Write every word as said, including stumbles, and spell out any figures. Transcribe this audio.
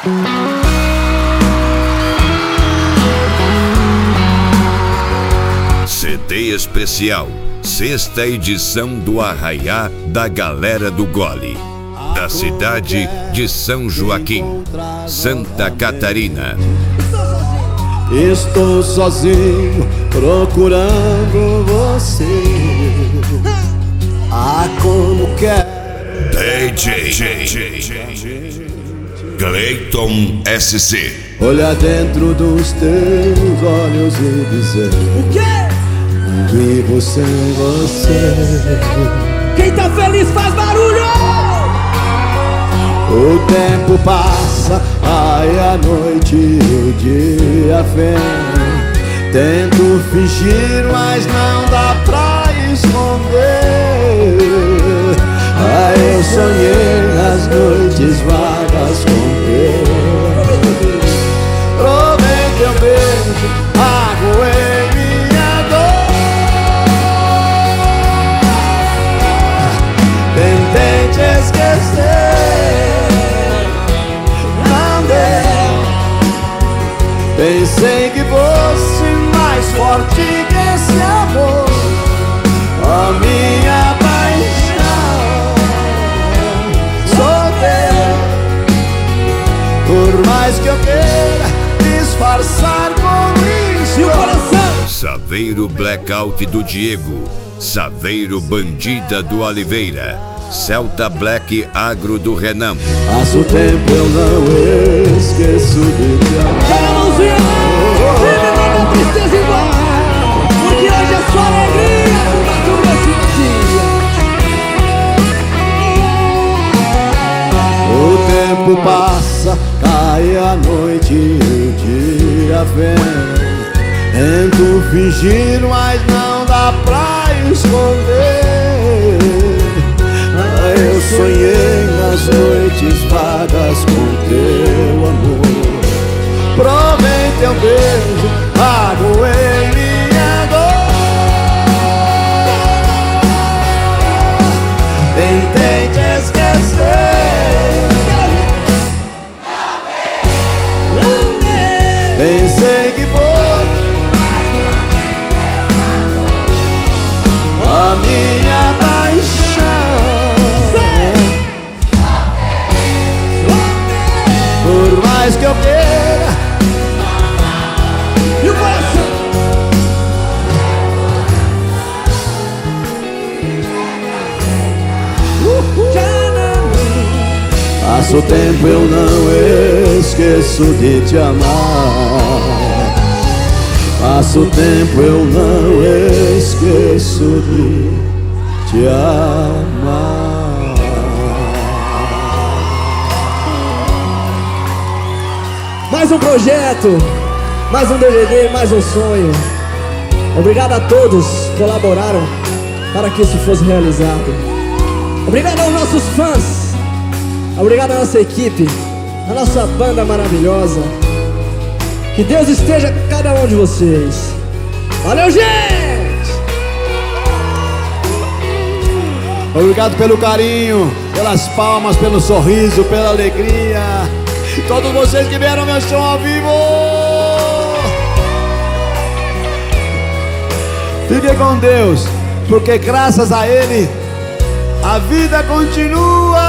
C D especial, sexta edição do Arraiá da Galera do Gole, da cidade de São Joaquim, Santa Catarina. Estou sozinho procurando você. Ah, como quer D J Clayton S C. olhar dentro dos teus olhos e dizer: o quê? Vivo sem você. Quem tá feliz faz barulho! O tempo passa, ai a noite e o dia vem. Tento fingir, mas não dá pra esconder. Ah, eu sonhei nas noites vagas com Deus. Provei teu beijo, aguei minha dor. Tentei te esquecer, não deu. Pensei que fosse mais forte que esse amor. A minha paixão sou teu. Por mais que eu queira disfarçar com isso, E o coração? Saveiro Blackout do Diego, Saveiro Bandida do Oliveira, Celta Black Agro do Renan. Passa o tempo, eu não esqueço de te amar. Pega a mãozinha, vive uma tristeza igual, porque hoje é só alegria, tudo esse dia. O tempo passa, cai a noite e o dia vem. Tento fingir, mas não dá pra esconder. Ah, eu sonhei nas noites vagas com teu amor. Provei teu beijo, aguei minha dor. Tentei te esquecer, pensei que fosse a minha paixão. Por mais que eu queira. E o coração? Passa o tempo, eu não esqueço de te amar. Passa o tempo, eu não esqueço de te amar. Mais um projeto, mais um D V D, mais um sonho. Obrigado a todos que colaboraram para que isso fosse realizado. Obrigado aos nossos fãs. Obrigado à nossa equipe, à nossa banda maravilhosa. Que Deus esteja com cada um de vocês. Valeu, gente! Obrigado pelo carinho, pelas palmas, pelo sorriso, pela alegria. Todos vocês que vieram meu show ao vivo. Fiquem com Deus, porque graças a Ele a vida continua.